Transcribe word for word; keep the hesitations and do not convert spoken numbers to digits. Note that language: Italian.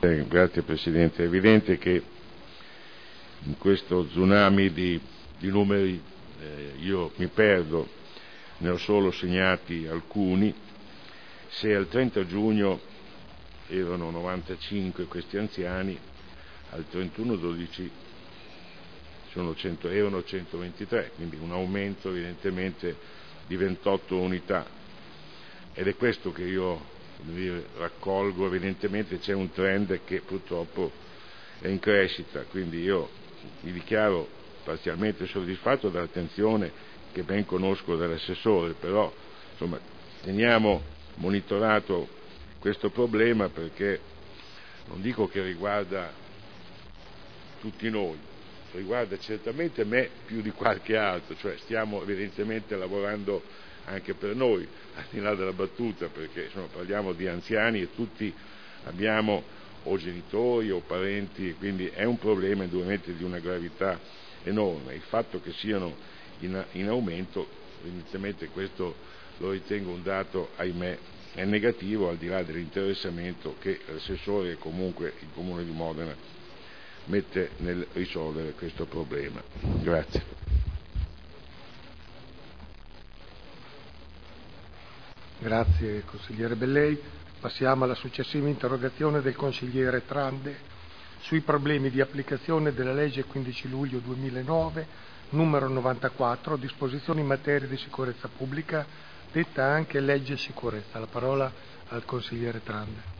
Eh, grazie Presidente. È evidente che in questo tsunami di, di numeri eh, io mi perdo, ne ho solo segnati alcuni. Se al trenta giugno erano novantacinque questi anziani, al trentuno dodici sono cento, erano centoventitré, quindi un aumento evidentemente di ventotto unità, ed è questo che io dire, raccolgo. Evidentemente c'è un trend che purtroppo è in crescita, quindi io mi dichiaro parzialmente soddisfatto dall'attenzione che ben conosco dall'assessore, però insomma teniamo monitorato questo problema, perché non dico che riguarda tutti noi, riguarda certamente me più di qualche altro, cioè stiamo evidentemente lavorando anche per noi, al di là della battuta, perché insomma, parliamo di anziani e tutti abbiamo o genitori o parenti, e quindi è un problema indubbiamente di una gravità enorme. Il fatto che siano in, in aumento, evidentemente questo lo ritengo un dato, ahimè, è negativo, al di là dell'interessamento che l'assessore e comunque il Comune di Modena mette nel risolvere questo problema. Grazie. Grazie consigliere Bellei. Passiamo alla successiva interrogazione del consigliere Trande sui problemi di applicazione della legge quindici luglio duemilanove numero novantaquattro, disposizioni in materia di sicurezza pubblica, detta anche legge sicurezza. La parola al consigliere Trande.